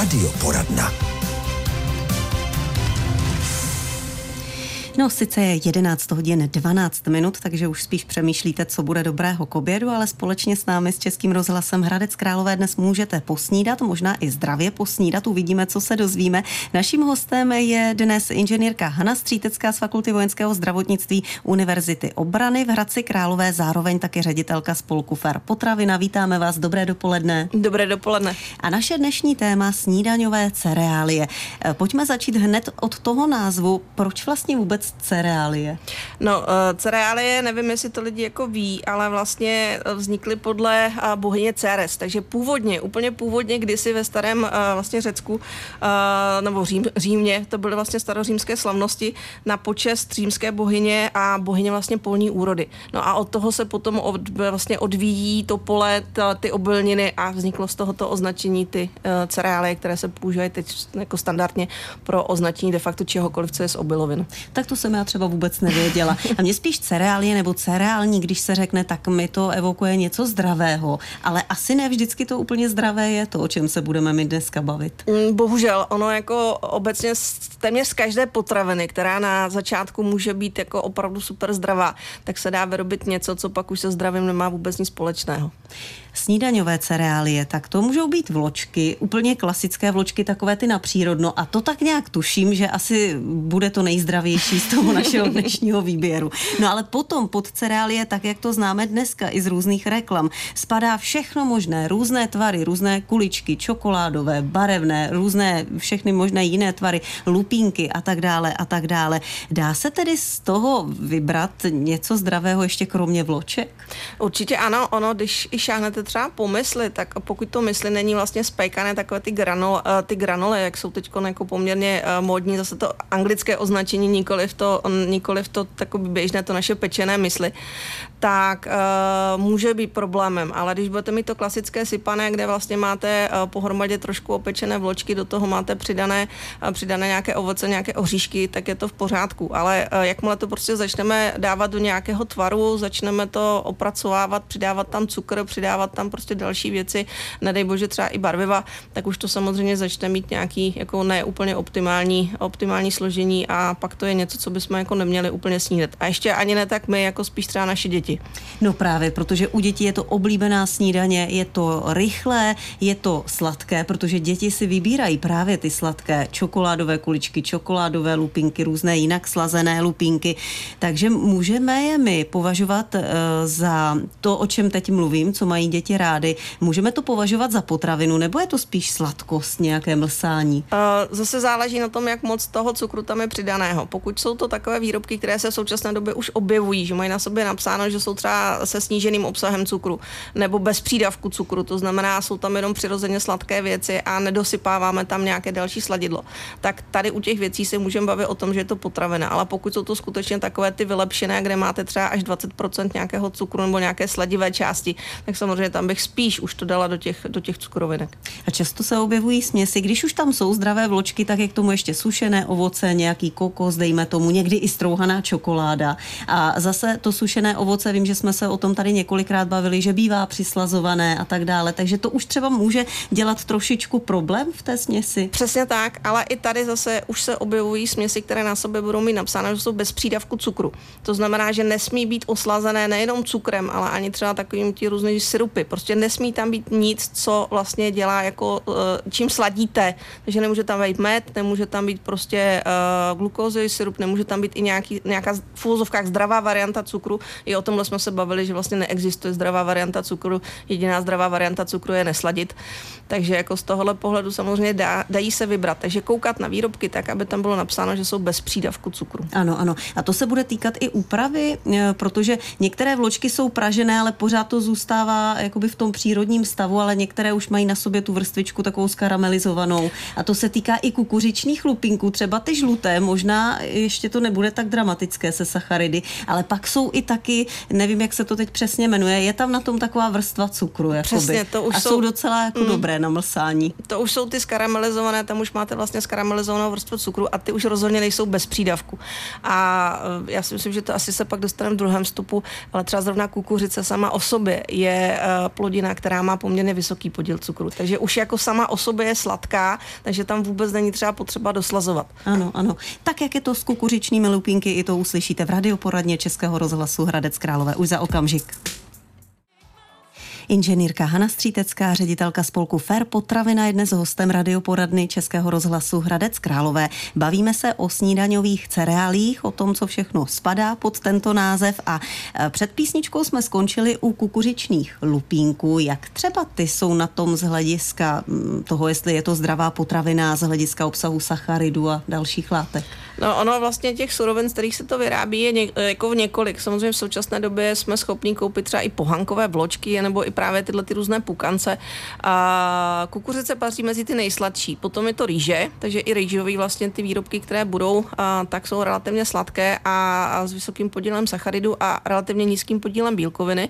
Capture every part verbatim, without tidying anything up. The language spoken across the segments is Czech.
Radioporadna. No, sice je jedenáct hodin dvanáct minut, takže už spíš přemýšlíte, co bude dobrého k obědu, ale společně s námi s Českým rozhlasem Hradec Králové dnes můžete posnídat, možná i zdravě posnídat, uvidíme, co se dozvíme. Naším hostem je dnes inženýrka Hana Střítecká z Fakulty vojenského zdravotnictví Univerzity obrany v Hradci Králové, zároveň taky ředitelka spolku Fair Potravina. Vítáme vás, dobré dopoledne. Dobré dopoledne. A naše dnešní téma snídaňové cereálie. Pojďme začít hned od toho názvu. Proč vlastně vůbec cereálie? No, cereálie, nevím, jestli to lidi jako ví, ale vlastně vznikly podle bohyně Ceres, takže původně, úplně původně kdysi ve starém vlastně Řecku, nebo Řím, Římě, to byly vlastně starořímské slavnosti na počest římské bohyně a bohyně vlastně polní úrody. No a od toho se potom od, vlastně odvíjí to pole, ta, ty obilniny a vzniklo z tohoto označení ty cereálie, které se používají teď jako standardně pro označení de facto čehokoliv, co je z obilovin. Tak to jsem já třeba vůbec nevěděla. A mě spíš cereálie nebo cereální, když se řekne, tak mi to evokuje něco zdravého. Ale asi ne vždycky to úplně zdravé je to, o čem se budeme my dneska bavit. Bohužel, ono jako obecně téměř z každé potraviny, která na začátku může být jako opravdu super zdravá, tak se dá vyrobit něco, co pak už se zdravím nemá vůbec nic společného. Snídaňové cereálie, tak to můžou být vločky, úplně klasické vločky, takové ty na přírodno. A to tak nějak tuším, že asi bude to nejzdravější z toho našeho dnešního výběru. No ale potom pod cereálie, tak jak to známe dneska i z různých reklam, spadá všechno možné, různé tvary, různé kuličky, čokoládové, barevné, různé všechny možné jiné tvary, lupínky a tak dále a tak dále. Dá se tedy z toho vybrat něco zdravého ještě kromě vloček? Určitě ano, ono, když i šáhnete třeba po mysli, tak pokud to mysli není vlastně spejkané takové ty, granul, ty granule, jak jsou teď jako poměrně módní, zase to anglické označení, nikoliv to, nikoliv to takový běžné, to naše pečené mysli, tak uh, může být problémem, ale když budete mít to klasické sypané, kde vlastně máte uh, pohromadě trošku opečené vločky, do toho máte přidané, uh, přidané nějaké ovoce, nějaké oříšky, tak je to v pořádku, ale uh, jakmile to prostě začneme dávat do nějakého tvaru, začneme to opracovávat, přidávat tam cukr, přidávat tam prostě další věci, nedej bože třeba i barviva, tak už to samozřejmě začne mít nějaký jako ne úplně optimální, optimální složení a pak to je něco, co bychom jako neměli úplně snídat. A ještě ani ne tak my, jako spíš třeba naše děti. No právě, protože u dětí je to oblíbená snídaně, je to rychlé, je to sladké, protože děti si vybírají právě ty sladké čokoládové kuličky, čokoládové lupinky, různé jinak slazené lupinky, takže můžeme je my považovat uh, za to, o čem teď mluvím, co mají děti rády, můžeme to považovat za potravinu, nebo je to spíš sladkost, nějaké mlsání? Uh, zase záleží na tom, jak moc toho cukru tam je přidaného. Pokud jsou to takové výrobky, které se v současné době už objevují, že mají na sobě napsáno, že jsou třeba se sníženým obsahem cukru nebo bez přídavku cukru, to znamená, jsou tam jenom přirozeně sladké věci a nedosypáváme tam nějaké další sladidlo. Tak tady u těch věcí se můžeme bavit o tom, že je to potravina, ale pokud jsou to skutečně takové ty vylepšené, kde máte třeba až dvacet procent nějakého cukru nebo nějaké sladivé části, tak samozřejmě tam bych spíš už to dala do těch, do těch cukrovinek. A často se objevují směsi, když už tam jsou zdravé vločky, tak je k tomu ještě sušené ovoce, nějaký kokos, dejme tomu, někdy i strouhaná čokoláda. A zase to sušené ovoce, vím, že jsme se o tom tady několikrát bavili, že bývá přislazované a tak dále, takže to už třeba může dělat trošičku problém v té směsi. Přesně tak, ale i tady zase už se objevují směsi, které na sobě budou mít napsáno, že jsou bez přídavku cukru. To znamená, že nesmí být oslazené nejenom cukrem, ale ani třeba takovým ti různý syrupy. Prostě nesmí tam být nic, co vlastně dělá jako čím sladíte. Takže nemůže tam být med, nemůže tam být prostě uh, glukózový syrup, nemůže tam být i nějaký, nějaká v uvozovkách zdravá varianta cukru. I o tomhle jsme se bavili, že vlastně neexistuje zdravá varianta cukru. Jediná zdravá varianta cukru je nesladit. Takže jako z tohohle pohledu samozřejmě dá, dají se vybrat. Takže koukat na výrobky tak, aby tam bylo napsáno, že jsou bez přídavku cukru. Ano, ano. A to se bude týkat i úpravy, protože některé vločky jsou pražené, ale pořád to zůstává jakoby v tom přírodním stavu, ale některé už mají na sobě tu vrstvičku takovou skaramelizovanou. A to se týká i kukuřičných lupinků, třeba ty žluté, možná ještě ještě to nebude tak dramatické se sacharidy, ale pak jsou i taky, nevím, jak se to teď přesně jmenuje, je tam na tom taková vrstva cukru, jakoby. Přesně, to už a jsou, jsou docela jako mm, dobré na mlsání. To už jsou ty skaramelizované, tam už máte vlastně skaramelizovanou vrstvu cukru a ty už rozhodně nejsou bez přídavku. A já si myslím, že to asi se pak dostaneme v druhém vstupu, ale třeba zrovna kukuřice sama o sobě je plodina, která má poměrně vysoký podíl cukru. Takže už jako sama o sobě je sladká, takže tam vůbec není třeba potřeba doslazovat. Ano, ano. Tak, jak je to s kukuřičnými lupínky, i to uslyšíte v radioporadně Českého rozhlasu Hradec Králové už za okamžik. Inženýrka Hana Střítecká, ředitelka spolku Fair Potravina, je dnes hostem radioporadny Českého rozhlasu Hradec Králové. Bavíme se o snídaňových cereálích, o tom, co všechno spadá pod tento název a před písničkou jsme skončili u kukuřičných lupínků. Jak třeba ty jsou na tom z hlediska toho, jestli je to zdravá potravina, z hlediska obsahu sacharidů a dalších látek? No ono vlastně těch surovin, z kterých se to vyrábí, je něk, jako v několik. Samozřejmě v současné době jsme schopni koupit třeba i pohankové vločky, nebo i právě tyhle ty různé pukance. A kukuřice patří mezi ty nejsladší. Potom je to rýže, takže i rýžový vlastně ty výrobky, které budou, a, tak jsou relativně sladké a, a s vysokým podílem sacharidu a relativně nízkým podílem bílkoviny.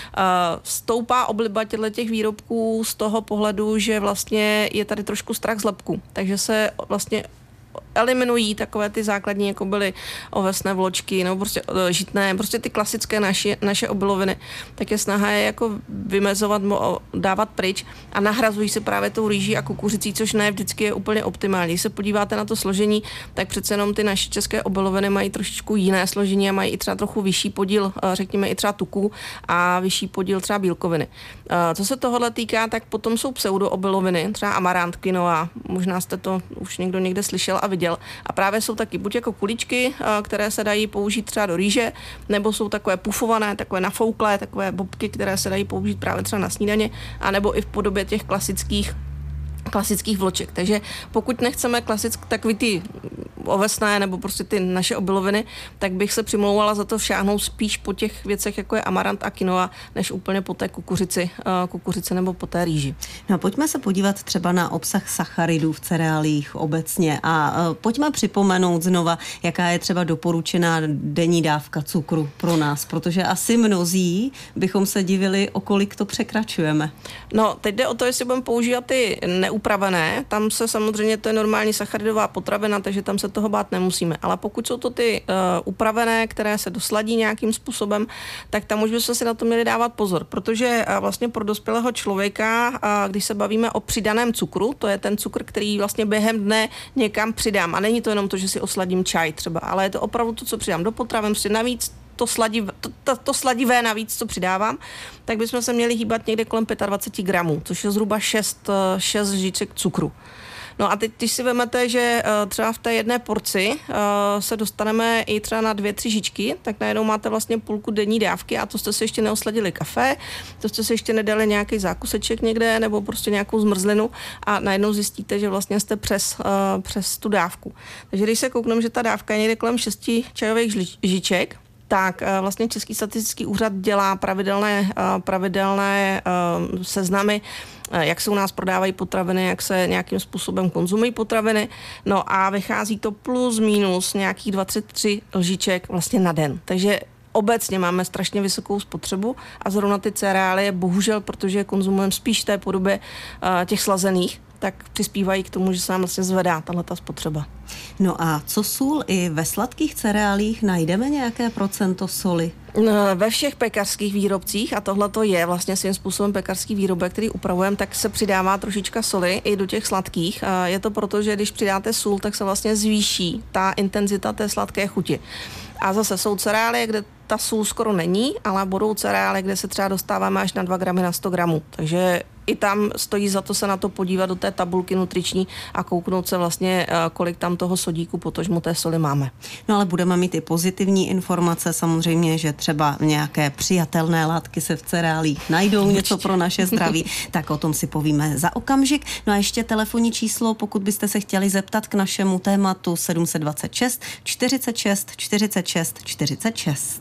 A, stoupá obliba těch výrobků z toho pohledu, že vlastně je tady trošku strach z lepku, takže se vlastně eliminují takové ty základní, jako byly ovesné vločky, nebo prostě žitné, prostě ty klasické naše, naše obiloviny, tak je snaha je jako vymezovat, dávat pryč a nahrazují se právě tou rýží a kukuřicí, což ne vždycky je úplně optimální. Když se podíváte na to složení, tak přece jenom ty naše české obiloviny mají trošičku jiné složení a mají i třeba trochu vyšší podíl, řekněme i třeba tuku a vyšší podíl třeba bílkoviny. Co se tohohle týká, tak potom jsou pseudoobiloviny, třeba amarant, quinoa, možná jste to už někdo někde slyšel a viděl. A právě jsou taky buď jako kuličky, které se dají použít třeba do rýže, nebo jsou takové pufované, takové nafouklé, takové bobky, které se dají použít právě třeba na snídaně, anebo i v podobě těch klasických klasických vloček. Takže pokud nechceme klasické takový ty ovesné nebo prostě ty naše obiloviny, tak bych se přimlouvala za to všáhnout spíš po těch věcech, jako je amarant a quinoa, než úplně po té kukuřici, kukuřici nebo po té rýži. No, pojďme se podívat třeba na obsah sacharidů v cereálích obecně a pojďme připomenout znova, jaká je třeba doporučená denní dávka cukru pro nás, protože asi mnozí bychom se divili, o kolik to překračujeme. No, teď jde o to, jestli budeme používat ty neupravené, tam se samozřejmě, to je normální sacharidová potravina, takže tam se toho bát nemusíme. Ale pokud jsou to ty uh, upravené, které se dosladí nějakým způsobem, tak tam už bychom si na to měli dávat pozor, protože uh, vlastně pro dospělého člověka, uh, když se bavíme o přidaném cukru, to je ten cukr, který vlastně během dne někam přidám. A není to jenom to, že si osladím čaj třeba, ale je to opravdu to, co přidám do potravin, prostě navíc to, sladiv, to, to, to sladivé navíc, co přidávám, tak bychom se měli hýbat někde kolem dvacet pět gramů, což je zhruba šest, šest žíček cukru. No a teď, když si vezmete, že uh, třeba v té jedné porci uh, se dostaneme i třeba na dvě, tři žičky, tak najednou máte vlastně půlku denní dávky a to jste si ještě neosladili kafe, to jste si ještě nedali nějaký zákuseček někde nebo prostě nějakou zmrzlinu a najednou zjistíte, že vlastně jste přes, uh, přes tu dávku. Takže když se koukneme, že ta dávka je někde kolem šesti čajových žiček, tak vlastně Český statistický úřad dělá pravidelné, pravidelné seznamy, jak se u nás prodávají potraviny, jak se nějakým způsobem konzumují potraviny. No a vychází to plus minus nějakých dvacet tři lžiček vlastně na den. Takže obecně máme strašně vysokou spotřebu a zrovna ty cereálie, bohužel, protože konzumujeme spíš v té podobě těch slazených, tak přispívají k tomu, že se nám vlastně zvedá tahleta spotřeba. No a co sůl? I ve sladkých cereálích najdeme nějaké procento soli? Ve všech pekařských výrobcích, a tohle to je vlastně svým způsobem pekařský výrobek, který upravujeme, tak se přidává trošička soli i do těch sladkých. Je to proto, že když přidáte sůl, tak se vlastně zvýší ta intenzita té sladké chuti. A zase jsou cereálie, kde ta sůl skoro není, ale budou cereálie, kde se třeba dostáváme až na dva gramy na sto gramů. Takže i tam stojí za to se na to podívat do té tabulky nutriční a kouknout se vlastně, kolik tam toho sodíku, potažmo té soli máme. No ale budeme mít i pozitivní informace, samozřejmě, že třeba nějaké přijatelné látky se v cereálích najdou, něco pro naše zdraví, tak o tom si povíme za okamžik. No a ještě telefonní číslo, pokud byste se chtěli zeptat k našemu tématu sedm set dvacet šest čtyřicet šest čtyřicet šest čtyřicet šest.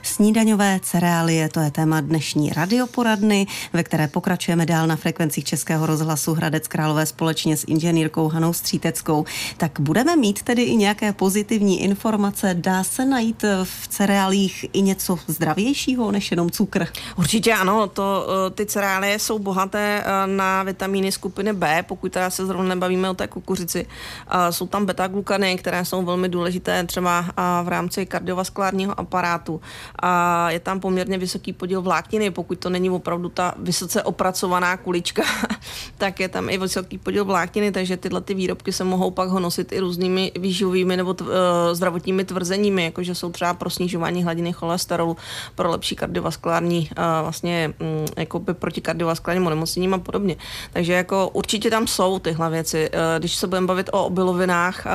Snídaňové cereálie, to je téma dnešní radioporadny, ve které pokračujeme dál na frekvencích Českého rozhlasu Hradec Králové společně s inženýrkou Hanou Stříteckou. Tak budeme mít tedy i nějaké pozitivní informace? Dá se najít v cereálích i něco zdravějšího než jenom cukr? Určitě ano, to, ty cereálie jsou bohaté na vitamíny skupiny B, pokud teda se zrovna nebavíme o té kukuřici. Jsou tam beta-glukany, které jsou velmi důležité třeba v rámci kardiovaskulárního aparátu. A je tam poměrně vysoký podíl vlákniny, pokud to není opravdu ta vysoce opracovaná kulička, tak je tam i vysoký podíl vlákniny, takže tyhle ty výrobky se mohou pak honosit i různými výživovými nebo tv, zdravotními tvrzeními, jakože jsou třeba pro snižování hladiny cholesterolu, pro lepší kardiovaskulární, vlastně jako by proti kardiovaskulárním onemocněním a podobně. Takže jako určitě tam jsou tyhle věci. Když se budeme bavit o obilovinách,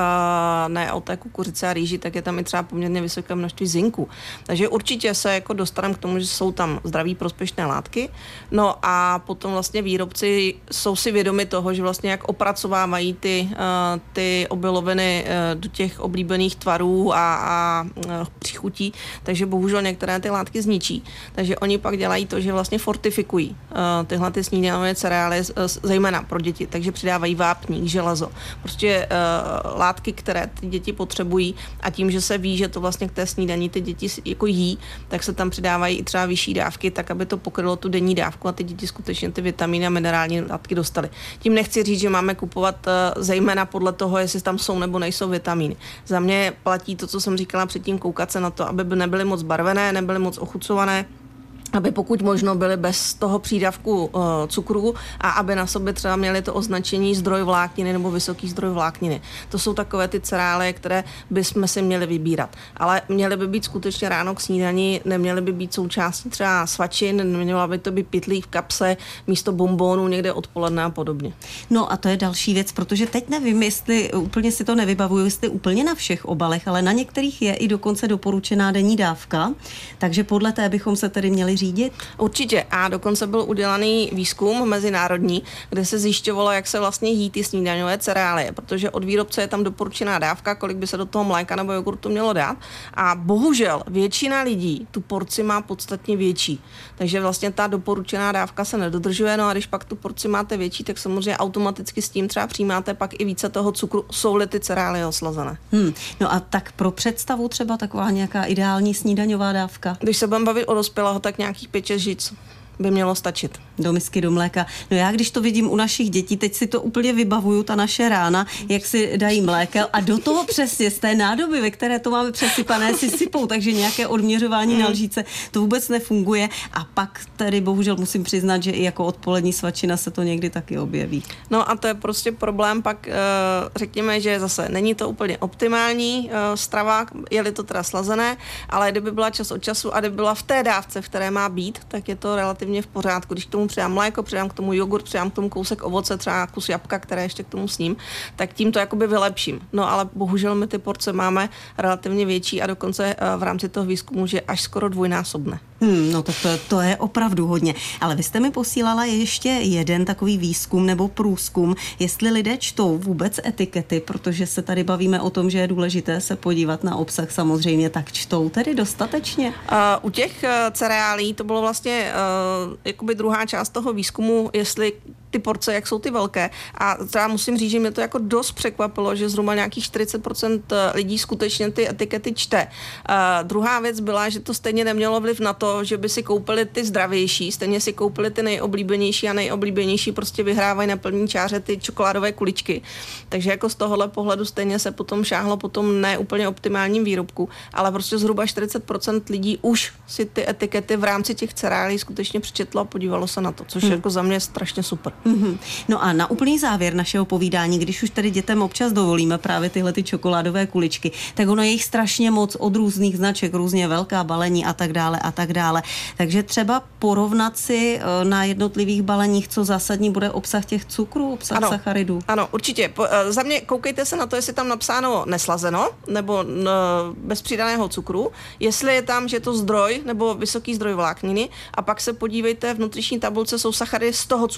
ne o té kukuřici a rýži, tak je tam i třeba poměrně vysoké množství zinku. Takže určitě se jako dostaneme k tomu, že jsou tam zdraví prospěšné látky. No a potom vlastně výrobci jsou si vědomi toho, že vlastně jak opracovávají ty, ty obiloviny do těch oblíbených tvarů a, a příchutí, takže bohužel některé ty látky zničí. Takže oni pak dělají to, že vlastně fortifikují tyhle ty snídaňové cereálie, zejména pro děti, takže přidávají vápník, železo. Prostě látky, které ty děti potřebují a tím, že se ví, že to vlastně k té snídaní ty děti jako jí, tak se tam přidávají i třeba vyšší dávky, tak aby to pokrylo tu denní dávku a ty děti skutečně ty vitamíny a minerální látky dostaly. Tím nechci říct, že máme kupovat zejména podle toho, jestli tam jsou nebo nejsou vitamíny. Za mě platí to, co jsem říkala předtím, koukat se na to, aby nebyly moc barvené, nebyly moc ochucované, aby pokud možno byly bez toho přídavku uh, cukru a aby na sobě třeba měli to označení zdroj vlákniny nebo vysoký zdroj vlákniny. To jsou takové ty cereálie, které bychom si měli vybírat. Ale měly by být skutečně ráno k snídani, neměly by být součástí třeba svačin, neměla by to být pytlík v kapse místo bonbónů někde odpoledne a podobně. No a to je další věc, protože teď nevím, jestli úplně si to nevybavuju, jestli úplně na všech obalech, ale na některých je i dokonce doporučená denní dávka, takže podle té bychom se tedy měli řídit? Určitě. A dokonce byl udělaný výzkum mezinárodní, kde se zjišťovalo, jak se vlastně jí ty snídaňové cereálie, protože od výrobce je tam doporučená dávka, kolik by se do toho mléka nebo jogurtu mělo dát. A bohužel většina lidí tu porci má podstatně větší. Takže vlastně ta doporučená dávka se nedodržuje, no a když pak tu porci máte větší, tak samozřejmě automaticky s tím třeba přijímáte pak i více toho cukru, jsou-li ty cereálie oslazené. Hmm. No a tak pro představu třeba taková nějaká ideální snídaňová dávka? Když se budeme bavit o dospělého, tak nějakých pět šest žic by mělo stačit. Do misky, do mléka. No já, když to vidím u našich dětí, teď si to úplně vybavuju, ta naše rána, jak si dají mléko a do toho přesně z té nádoby, ve které to máme přesypané, si sypou, takže nějaké odměřování mm. na lžíce, to vůbec nefunguje a pak tedy bohužel musím přiznat, že i jako odpolední svačina se to někdy taky objeví. No a to je prostě problém, pak řekněme, že zase není to úplně optimální strava, je-li to teda slazené, ale kdyby byla čas od času a kdyby byla v té dávce, v které má být, tak je to relativně v pořádku. Když k tomu přidám mléko, přidám k tomu jogurt, přidám k tomu kousek ovoce, třeba kus jabka, které ještě k tomu sním, tak tím to jakoby vylepším. No ale bohužel my ty porce máme relativně větší a dokonce v rámci toho výzkumu, že až skoro dvojnásobné. Hmm, no tak to, to je opravdu hodně. Ale vy jste mi posílala ještě jeden takový výzkum nebo průzkum, jestli lidé čtou vůbec etikety, protože se tady bavíme o tom, že je důležité se podívat na obsah samozřejmě, tak čtou tedy dostatečně? Uh, u těch uh, cereálí to bylo vlastně uh, jakoby druhá část toho výzkumu, jestli ty porce, jak jsou ty velké. A třeba musím říct, že mě to jako dost překvapilo, že zhruba nějakých čtyřicet procent lidí skutečně ty etikety čte. Uh, druhá věc byla, že to stejně nemělo vliv na to, že by si koupili ty zdravější, stejně si koupili ty nejoblíbenější a nejoblíbenější prostě vyhrávají na první čáře ty čokoládové kuličky. Takže jako z tohohle pohledu stejně se potom šáhlo po tom neúplně optimálním výrobku, ale prostě zhruba čtyřicet procent lidí už si ty etikety v rámci těch cereálí skutečně přečetlo a podívalo se na to, což hmm. jako za mě je strašně super. Mm-hmm. No a na úplný závěr našeho povídání, když už tady dětem občas dovolíme právě tyhle ty čokoládové kuličky, tak ono je jich strašně moc od různých značek, různě velká balení a tak dále a tak dále. Takže třeba porovnat si na jednotlivých baleních, co zásadní bude obsah těch cukrů, obsah ano, sacharidů. Ano, určitě. Po, za mě koukejte se na to, jestli tam napsáno neslazeno nebo n, bez přidaného cukru, jestli je tam, že je to zdroj nebo vysoký zdroj vlákniny a pak se podívejte, v nutriční tabulce jsou sacharidy z toho cukry,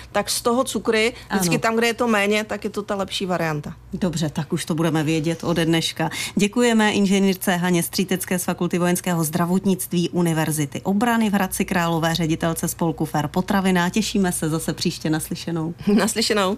tak z toho cukry, vždycky ano. tam, kde je to méně, tak je to ta lepší varianta. Dobře, tak už to budeme vědět ode dneška. Děkujeme inženýrce Haně Střítecké z Fakulty vojenského zdravotnictví Univerzity obrany v Hradci Králové, ředitelce spolku Fair potravina. Těšíme se zase příště naslyšenou. Naslyšenou.